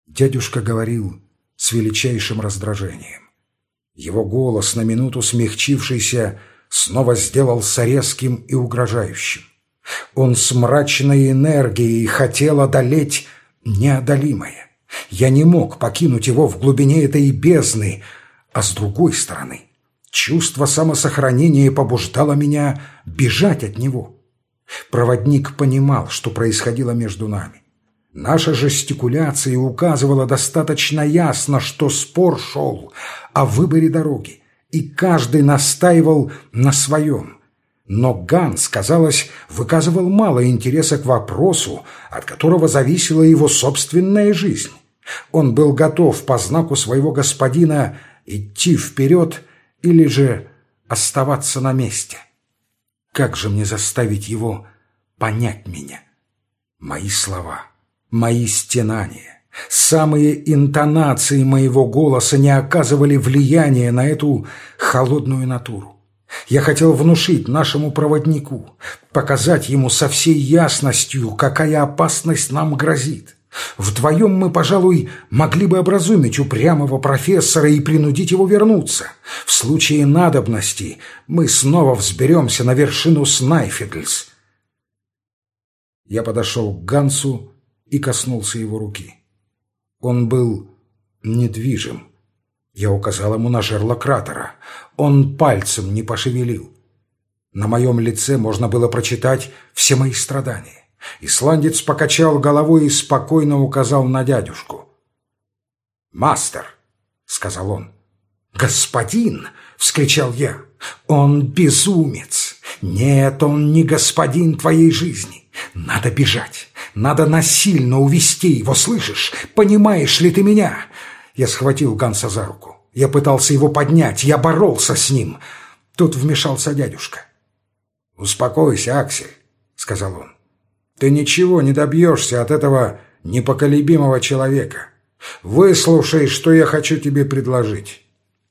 Дядюшка говорил с величайшим раздражением. Его голос, на минуту смягчившийся, снова сделался резким и угрожающим. Он с мрачной энергией хотел одолеть неодолимое. Я не мог покинуть его в глубине этой бездны, а с другой стороны, чувство самосохранения побуждало меня бежать от него. Проводник понимал, что происходило между нами. Наша жестикуляция указывала достаточно ясно, что спор шел о выборе дороги, и каждый настаивал на своем. Но Ганс, казалось, выказывал мало интереса к вопросу, от которого зависела его собственная жизнь. Он был готов по знаку своего господина идти вперед или же оставаться на месте. Как же мне заставить его понять меня? Мои слова, мои стенания, самые интонации моего голоса не оказывали влияния на эту холодную натуру. Я хотел внушить нашему проводнику, показать ему со всей ясностью, какая опасность нам грозит. Вдвоем мы, пожалуй, могли бы образумить упрямого профессора и принудить его вернуться. В случае надобности мы снова взберемся на вершину Снайфедльс. Я подошел к Гансу и коснулся его руки. Он был недвижим. Я указал ему на жерло кратера. Он пальцем не пошевелил. На моем лице можно было прочитать все мои страдания. Исландец покачал головой и спокойно указал на дядюшку. «Мастер», — сказал он. «Господин!» — вскричал я. «Он безумец! Нет, он не господин твоей жизни! Надо бежать! Надо насильно увести его, слышишь? Понимаешь ли ты меня?» Я схватил Ганса за руку. Я пытался его поднять, я боролся с ним. Тут вмешался дядюшка. «Успокойся, Аксель», — сказал он. «Ты ничего не добьешься от этого непоколебимого человека. Выслушай, что я хочу тебе предложить».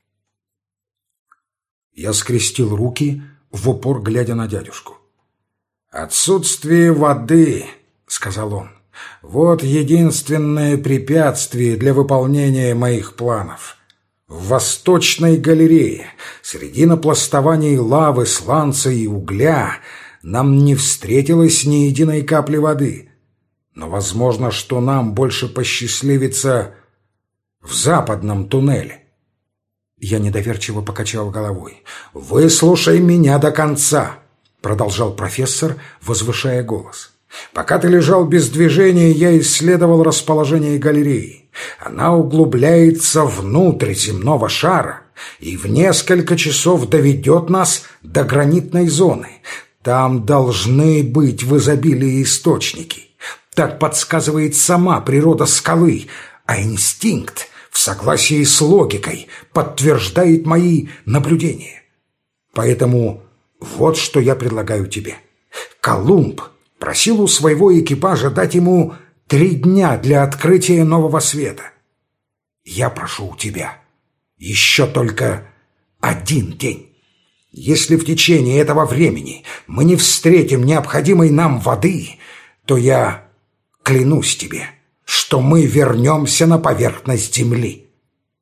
Я скрестил руки, в упор глядя на дядюшку. «Отсутствие воды», — сказал он, — «вот единственное препятствие для выполнения моих планов. В восточной галерее, среди напластований лавы, сланца и угля, нам не встретилось ни единой капли воды. Но возможно, что нам больше посчастливится в западном туннеле». Я недоверчиво покачал головой. «Выслушай меня до конца», — продолжал профессор, возвышая голос. «Пока ты лежал без движения, я исследовал расположение галереи. Она углубляется внутрь земного шара и в несколько часов доведет нас до гранитной зоны. Там должны быть в изобилии источники. Так подсказывает сама природа скалы, а инстинкт в согласии с логикой подтверждает мои наблюдения. Поэтому вот что я предлагаю тебе. Колумб просил у своего экипажа дать ему 3 дня для открытия нового света. Я прошу у тебя еще только 1 день. Если в течение этого времени мы не встретим необходимой нам воды, то я клянусь тебе, что мы вернемся на поверхность земли».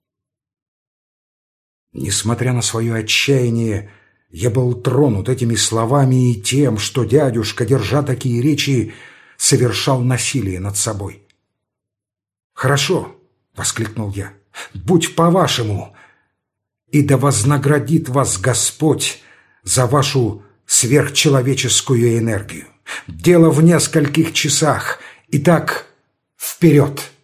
Несмотря на свое отчаяние, я был тронут этими словами и тем, что дядюшка, держа такие речи, совершал насилие над собой. «Хорошо», — воскликнул я, — «будь по-вашему, и да вознаградит вас Господь за вашу сверхчеловеческую энергию. Дело в нескольких часах. Итак, вперед!»